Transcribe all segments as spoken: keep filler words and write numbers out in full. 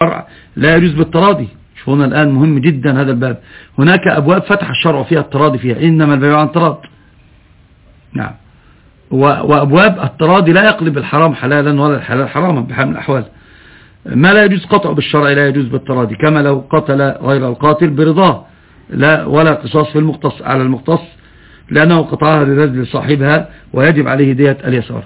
لا يجوز بالتراضي. شوف هنا الآن مهم جدا هذا الباب، هناك أبواب فتح الشرع فيها التراضي فيها، إنما البيع عن تراض. نعم. وأبواب التراضي لا يقلب الحرام حلالا ولا الحلال حراما بحال من الأحوال. ما لا يجوز قطعه بالشرع لا يجوز بالتراضي، كما لو قتل غير القاتل برضاه لا ولا قصاص في المقتص على المقتص، لأنه قطعها لرجل صاحبها ويجب عليه دية اليسار.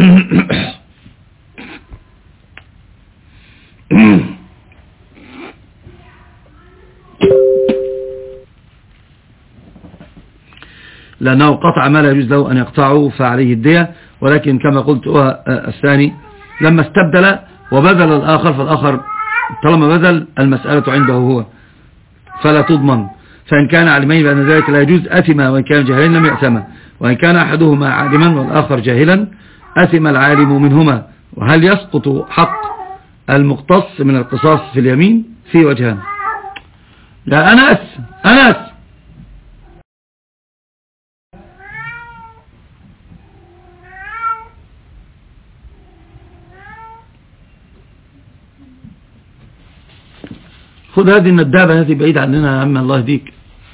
لأنه قطع ما لا يجوز له أن يقطعه فعليه الدية، ولكن كما قلت هو الثاني لما استبدل وبذل الآخر، فالآخر طالما بذل المسألة عنده هو فلا تضمن. فإن كان عالمين بأن ذلك لا يجوز أثما، وإن كان جاهلين لم يأثما، وإن كان أحدهما عالما والآخر جاهلا أثم العالم منهما. وهل يسقط حق المقتص من القصاص في اليمين؟ في وجهان. لا أنس أنس خذ هذه الندابة هذه بعيد عننا يا عم، الله يهديك.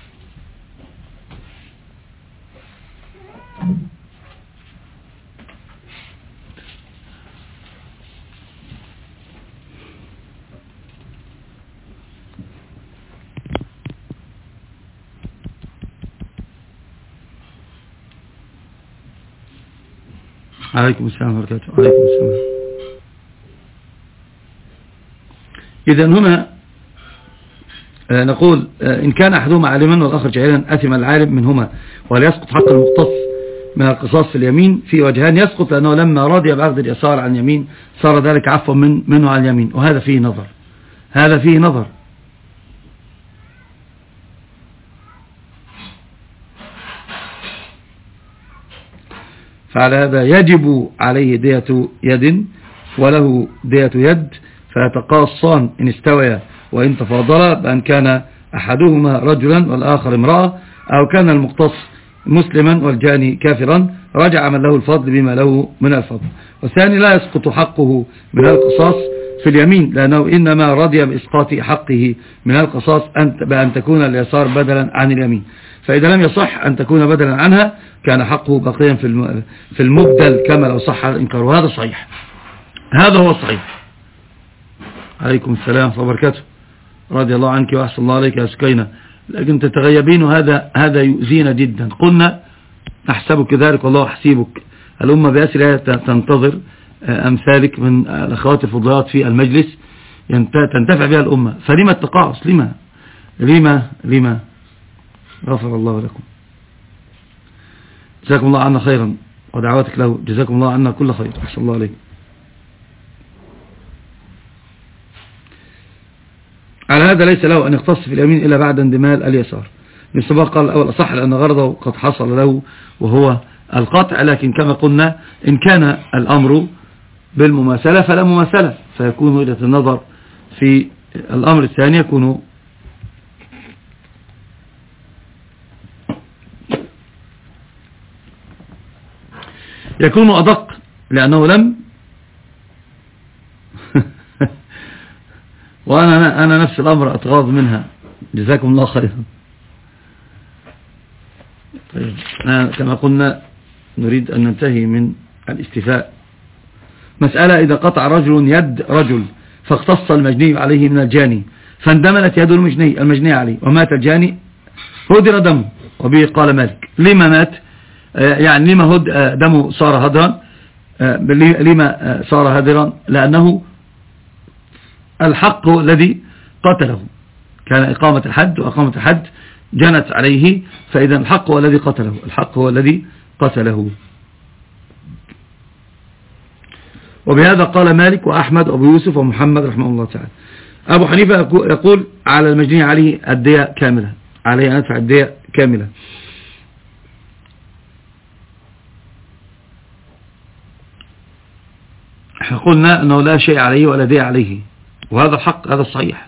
عليكم السلام ورحمة الله وبركاته. عليكم السلام. إذن هنا نقول إن كان أحدهما عالما والآخر جاهلا أثم العالم منهما. وهل يسقط حق المقتص من القصاص في اليمين؟ في وجهان. يسقط لأنه لما رضي بأخذ اليسار عن يمين صار ذلك عفوا من منه عن يمين، وهذا فيه نظر، هذا فيه نظر. فعلى هذا يجب عليه دية يد وله دية يد، فيتقاصان إن استويا وإن تفاضلا، بأن كان أحدهما رجلا والآخر امرأة، أو كان المقتص مسلما والجاني كافرا، رجع من له الفضل بما له من الفضل. والثاني لا يسقط حقه من القصاص في اليمين، لأنه إنما رضي بإسقاط حقه من القصاص بأن تكون اليسار بدلا عن اليمين. فإذا لم يصح أن تكون بدلا عنها كان حقه باقيا في المبدل كما لو صح الإنكار، وهذا صحيح، هذا هو الصحيح. عليكم السلام ورحمة الله وبركاته. رضي الله عنك وأحسن الله عليك يا سكينة، لكن تتغيبين وهذا هذا يؤذينا جدا. قلنا نحسبك ذلك والله حسيبك. الأمة بأسرها تنتظر أمثالك من الأخوات الفضلات في المجلس تنتفع بها الأمة، فلما التقاعس؟ لما لما لما غفر الله لكم. جزاكم الله عنا خيرا ودعواتك له، جزاكم الله عنا كل خير. أحسن الله عليك. على هذا ليس له أن يختص في اليمين إلا بعد اندمال اليسار. من سبق قال الأول أصح لأن غرضه قد حصل له وهو القطع، لكن كما قلنا إن كان الأمر بالمماثلة فلا مماثلة، فيكون وجهة النظر في الأمر الثاني يكون يكون أدق، لأنه لم وأنا أنا نفس الأمر أتغاض منها. جزاكم الله خيرا. طيب كما قلنا نريد أن ننتهي من الاستيفاء. مسألة إذا قطع رجل يد رجل فاقتص المجني عليه من الجاني، فاندملت يد المجني المجني عليه ومات الجاني، هدر دمه. وبه قال مالك لما مات، يعني لما هد دمه صار هدرا، لما صار هدرا؟ لأنه الحق الذي قتله كان إقامة الحد، وإقامة الحد جنت عليه، فإذا الحق هو الذي قتله، الحق هو الذي قتله. وبهذا قال مالك وأحمد وأبو يوسف ومحمد رحمه الله تعالى. أبو حنيفة يقول على المجني عليه الدية كاملة، عليه أن يدفع الدية كاملة. احنا قلنا أنه لا شيء عليه ولا دية عليه، وهذا الحق، هذا الصحيح.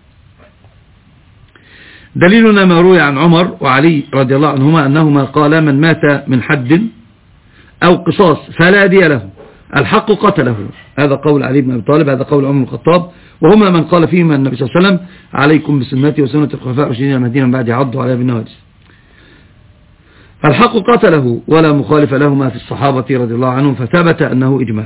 دليلنا ما روي عن عمر وعلي رضي الله عنهما أنهما قال من مات من حد أو قصاص فلا دية له، الحق قتله. هذا قول علي بن أبي طالب، هذا قول عمر بن الخطاب، وهما من قال فيهما النبي صلى الله عليه وسلم عليكم بسنتي وسنة الخلفاء الراشدين المهديين من بعد عضوا عليها بالنواجذ. الحق قتله ولا مخالف لهما في الصحابة رضي الله عنهم، فثبت أنه إجماع.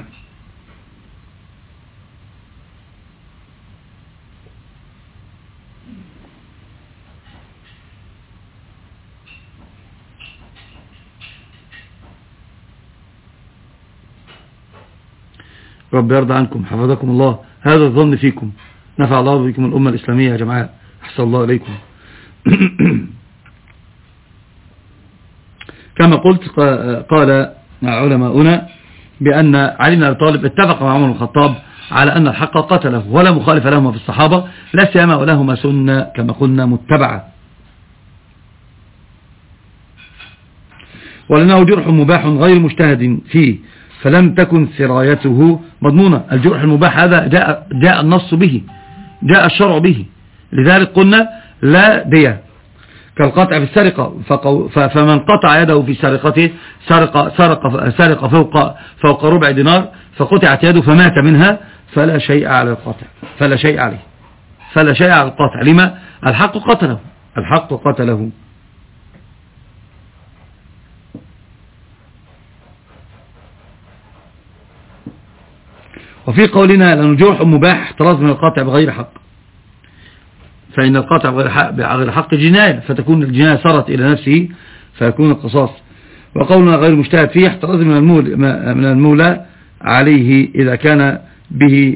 رب يرضى عنكم، حفظكم الله. هذا الظن فيكم، نفع الله بكم الأمة الإسلامية يا جماعة، أحسن الله إليكم. كما قلت قال علماؤنا بأن علي بن أبي طالب اتفق مع عمر بن الخطاب على أن الحق قتله ولا مخالف لهما في الصحابة، لا سيما ولهما سنة كما قلنا متبعة، ولأنه جرح مباح غير مجتهد فيه، فلم تكن سرايته مضمونة. الجرح المباح هذا جاء, جاء النص به، جاء الشرع به، لذلك قلنا لا دية كالقطع في السرقة. فمن قطع يده في سرقته سرق, سرق, سرق فوق, فوق ربع دينار فقطعت يده فمات منها، فلا شيء على القطع، فلا شيء عليه، فلا شيء على القطع. لما؟ الحق قتله، الحق قتله. وفي قولنا لأن جرح مباح احتراز من القطع بغير حق، فإن القطع بغير حق, بغير حق جناية، فتكون الجناية صارت إلى نفسه فيكون القصاص. وقولنا غير مجتهد فيه احتراز من المولى, من المولى عليه إذا كان به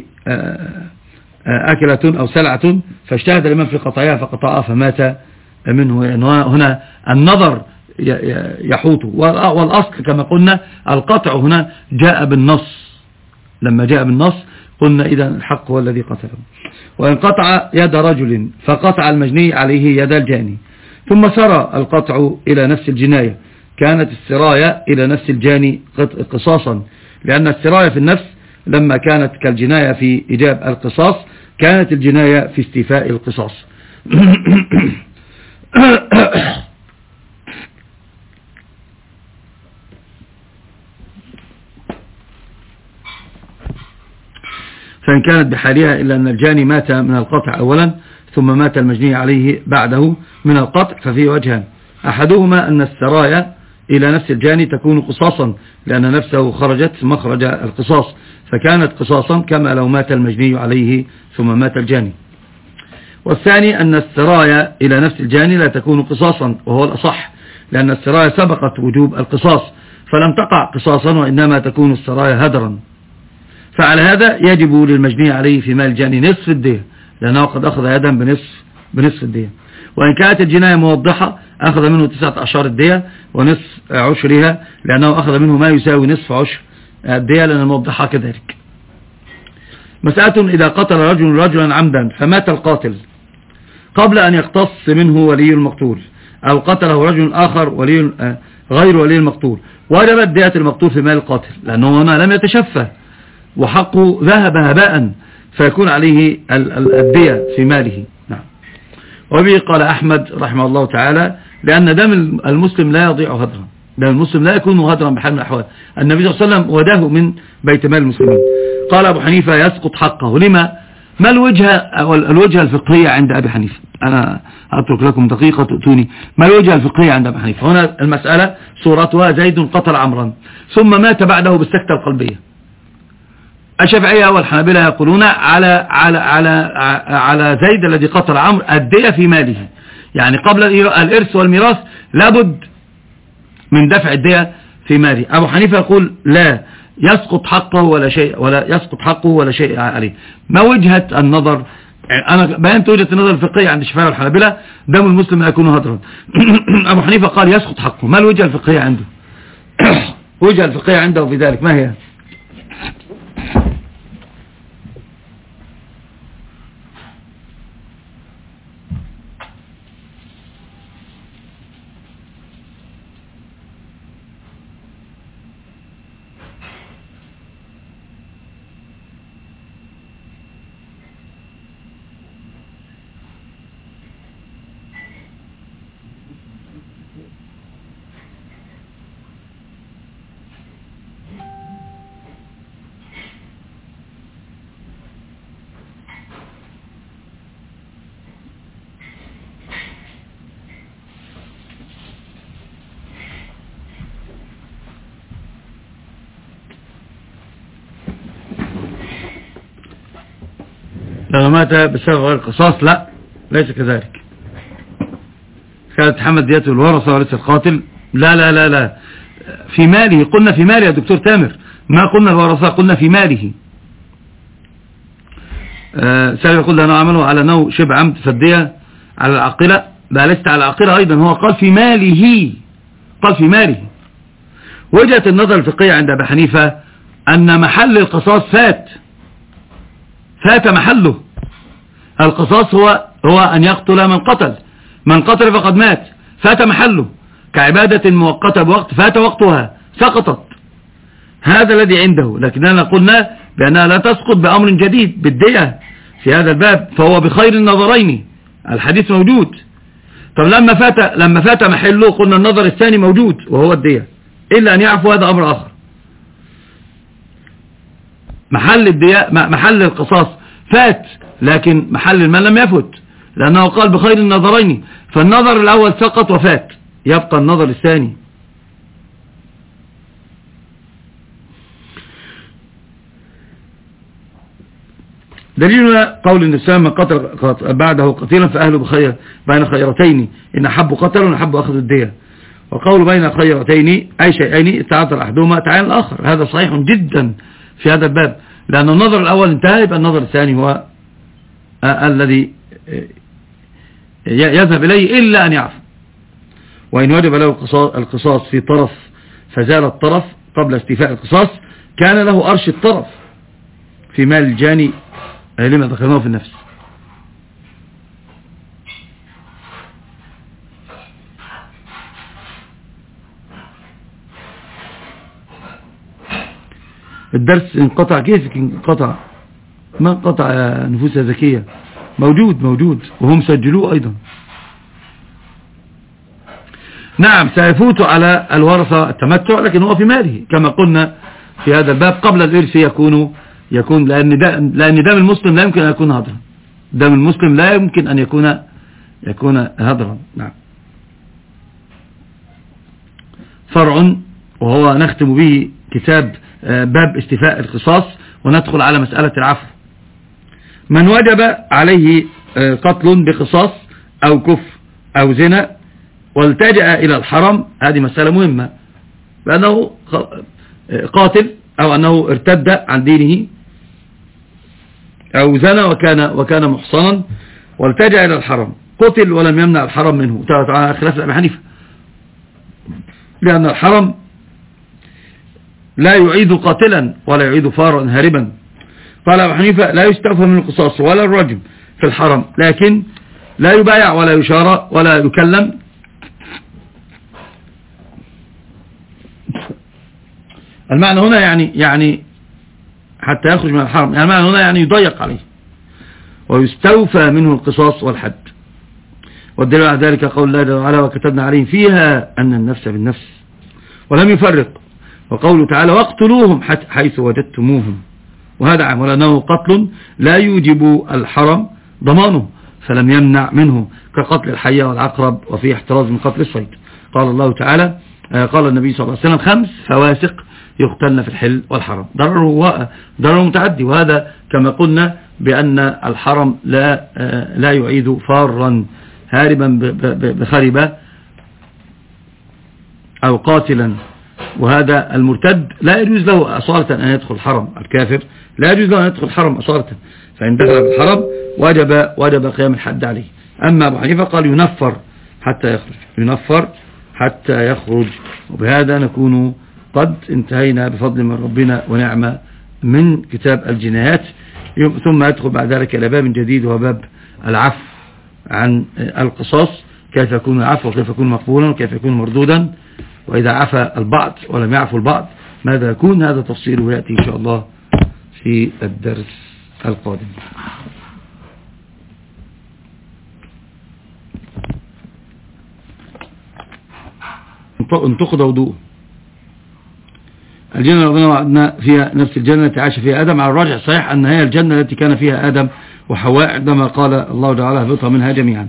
أكلة أو سلعة فاجتهد الإمام في قطعها فقطعها فمات منه. هنا النظر يحوطه، والأصل كما قلنا القطع هنا جاء بالنص. لما جاء بالنص قلنا إذا الحق هو الذي قتله. وإن قطع يد رجل فقطع المجني عليه يد الجاني ثم سرى القطع إلى نفس الجناية، كانت السراية إلى نفس الجاني قصاصا، لأن السراية في النفس لما كانت كالجناية في إيجاب القصاص كانت الجناية في استيفاء القصاص. فإن كانت بحالها إلا أن الجاني مات من القطع أولا ثم مات المجني عليه بعده من القطع، ففيه وجهان: أحدهما أن السرايا إلى نفس الجاني تكون قصاصا لأن نفسه خرجت مخرج القصاص فكانت قصاصا كما لو مات المجني عليه ثم مات الجاني. والثاني أن السرايا إلى نفس الجاني لا تكون قصاصا، وهو الأصح، لأن السرايا سبقت وجوب القصاص فلم تقع قصاصا وإنما تكون السرايا هدرا. فعلى هذا يجب للمجني عليه في مال الجاني نصف الدية، لأنه قد أخذ يدا بنصف, بنصف الدية. وإن كانت الجناية موضحة أخذ منه تسعة أشهر الدية ونصف عشرها، لأنه أخذ منه ما يساوي نصف عشر الدية لأن الموضحة كذلك. مسألة: إذا قتل رجل رجلا عمدا فمات القاتل قبل أن يقتص منه ولي المقتول، أو قتله رجل آخر ولي غير ولي المقتول، وجبت دية المقتول في مال القاتل، لأنه هنا لم يتشفى وحقه ذهب هباء فيكون عليه الدية في ماله. نعم. وبه قال أحمد رحمه الله تعالى: لأن دم المسلم لا يضيع هدرا، دم المسلم لا يكون هدرا بحال من الأحوال، النبي صلى الله عليه وسلم وداه من بيت مال المسلمين. قال أبو حنيفة: يسقط حقه. لما؟ ما الوجهة الوجهة الفقهية عند أبي حنيفة؟ أنا أترك لكم دقيقة تؤتوني ما الوجهة الفقهية عند أبي حنيفة. هنا المسألة صورتها: زيد قتل عمرا ثم مات بعده بالسكتة القلبية. الشافعية والحنابلة يقولون على على على على زيد الذي قتل عمرو الدية في ماله، يعني قبل الإرث والميراث لابد من دفع الدية في ماله. أبو حنيفة يقول لا، يسقط حقه ولا شيء، ولا يسقط حقه ولا شيء عليه. ما وجهة النظر؟ أنا بينت وجهة النظر الفقهية عند الشافعية والحنابلة: دم المسلم لا يكون هدرا. أبو حنيفة قال يسقط حقه. ما الوجهة الفقهية عنده؟ وجهة الفقهية عنده في ذلك ما هي؟ لو مات بسبب غير القصاص، لا ليس كذلك. كانت تحمل ديته الورثة وليس القاتل. لا لا لا لا في ماله، قلنا في ماله يا دكتور تامر، ما قلنا الورثة، قلنا في ماله. آه سالم يقول أنه عمله على نوع شبه عمد فالدية على العاقلة، لا لست على العاقلة أيضا، هو قال في ماله، قال في ماله. وجهة النظر الفقهية عند أبي حنيفة أن محل القصاص فات، فات محله. القصاص هو هو أن يقتل من قتل، من قتل فقد مات، فات محله كعبادة مؤقتة بوقت فات وقتها سقطت. هذا الذي عنده، لكننا قلنا بأنها لا تسقط بأمر جديد بالدية في هذا الباب، فهو بخير النظرين، الحديث موجود. طب لما فات لما فات محله قلنا النظر الثاني موجود وهو الدية، إلا أن يعفو هذا أمر آخر. محل الدية محل القصاص فات، لكن محل المال لم يفت، لأنه قال بخير النظرين، فالنظر الأول سقط وفات، يبقى النظر الثاني. دليلنا قول النساء من قتل بعده قتيلا فأهله بخير بين خيرتين إن حبوا قتل وإن حبوا أخذوا الدية. وقول بين خيرتين أي شيئين استعاذر أحدهما تعين الآخر، هذا صحيح جدا في هذا الباب، لأن النظر الأول انتهى، يبقى النظر الثاني هو الذي يذهب إليه إلا أن يعفو. وإن وجب له القصاص في طرف فزال الطرف قبل استيفاء القصاص كان له أرش الطرف في مال الجاني لما ذكرناه في النفس. الدرس انقطع، كيف انقطع؟ ما انقطع يا نفوس ذكية، موجود موجود وهم سجلوه أيضا. نعم سيفوت على الورثة التمتع، لكن هو في ماله كما قلنا في هذا الباب قبل الإرث يكون يكون لأن لأن دم المسلم لا يمكن أن يكون هدرا، دم المسلم لا يمكن أن يكون يكون هدرا. نعم. فرع وهو نختم به كتاب باب استيفاء القصاص وندخل على مسألة العفو. من وجب عليه قتل بقصاص أو كفر أو زنا والتجأ إلى الحرم، هذه مسألة مهمة، بأنه قاتل أو أنه ارتد عن دينه أو زنا وكان وكان محصنا والتجأ إلى الحرم، قتل ولم يمنع الحرم منه، خلاف أبي حنيفة، لأن الحرم لا يعيد قاتلا ولا يعيد فارا هاربا. قال أبو حنيفة لا يستوفى من القصاص ولا الرجم في الحرم، لكن لا يبايع ولا يشارى ولا يكلم. المعنى هنا يعني يعني حتى يخرج من الحرم، يعني المعنى هنا يعني يضيق عليه ويستوفى منه القصاص والحد. والدليل على ذلك قول الله جل وعلا وكتبنا عليهم فيها أن النفس بالنفس ولم يفرق، وقوله تعالى واقتلوهم حيث وجدتموهم، وهذا عام، ولأنه قتل لا يوجب الحرم ضمانه فلم يمنع منه كقتل الحية والعقرب وفيه احتراز من قتل الصيد. قال الله تعالى قال النبي صلى الله عليه وسلم خمس فواسق يقتلن في الحل والحرم، ضرره ضرره متعدي، وهذا كما قلنا بأن الحرم لا لا يعيد فارا هاربا بخربة أو قاتلا، وهذا المرتد لا يجوز له أصالة أن يدخل الحرم، الكافر لا يجوز له أن يدخل الحرم أصالة، فإن دخل بالحرم وجب وجب قيام الحد عليه. أما أبو حنيفة قال ينفر حتى يخرج، ينفر حتى يخرج. وبهذا نكون قد انتهينا بفضل من ربنا ونعمة من كتاب الجنايات، ثم يدخل بعد ذلك إلى باب جديد وهو باب العفو عن القصاص، كيف يكون العفو وكيف يكون مقبولا وكيف يكون مردودا، وإذا عفى البعض ولم يعفو البعض ماذا يكون. هذا تفصيله يأتي إن شاء الله في الدرس القادم. انتقد وضوء الجنة ربنا وعدنا فيها نفس الجنة التي عاش فيها آدم، على الراجح الصحيح أن هي الجنة التي كان فيها آدم وحواء عندما قال الله تعالى اهبطها منها جميعا.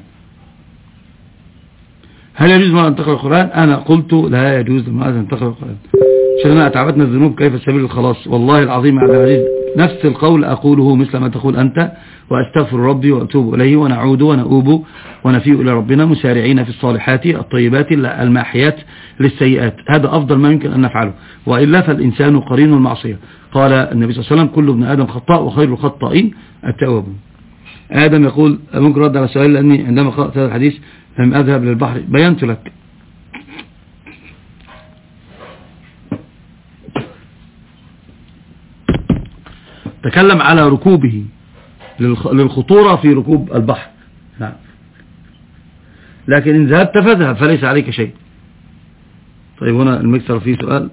هل يجوز ما أن تقرأ القرآن؟ أنا قلت لا يجوز ما أن تقرأ القرآن، شأننا أتعبتنا الذنوب كيف سبيل الخلاص. والله العظيم على العزيز نفس القول أقوله مثل ما تقول أنت، وأستغفر ربي وأتوب إليه، ونعود ونؤوب ونفيء إلى ربنا مسارعين في الصالحات الطيبات الماحيات للسيئات. هذا أفضل ما يمكن أن نفعله، وإلا فالإنسان قرين المعصية. قال النبي صلى الله عليه وسلم كل ابن آدم خطاء وخير الخطائين التوابون. آدم يقول ممكن رد على السؤال، لأني عندما قرأت هذا الحديث لم أذهب للبحر بينت لك. تكلم على ركوبه للخطورة في ركوب البحر، نعم. لكن إن ذهبت فذهب فليس عليك شيء. طيب هنا المكسر فيه سؤال.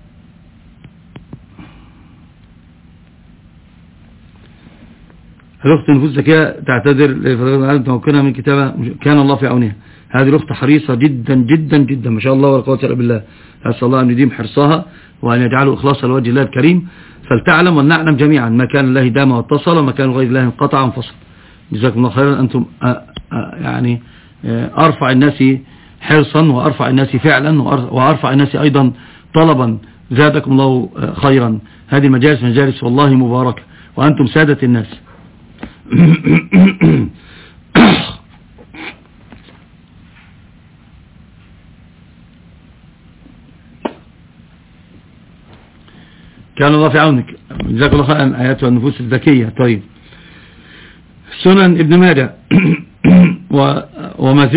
الأخت نفوس زكية تعتذر لفترة تمكنها من كتابة كان الله في عونها. هذه الأخت حريصة جدا جدا جدا ما شاء الله ولا قوة إلا بالله. أسأل الله أن يديم حرصها وأن يجعله إخلاصا لوجه الله الكريم. فلتعلم ولنعلم جميعا ما كان الله دام واتصل وما كان غير الله انقطع وانفصل. جزاكم الله خيرا. أنتم يعني أرفع الناس حرصا وأرفع الناس فعلا وأرفع الناس أيضا طلبا. زادكم الله خيرا. هذه المجالس مجالس والله مباركة وأنتم سادة الناس. كان الله في عونك. جزاك الله خيرا. آيات النفوس الذكية. طيب سنن ابن ماجه وما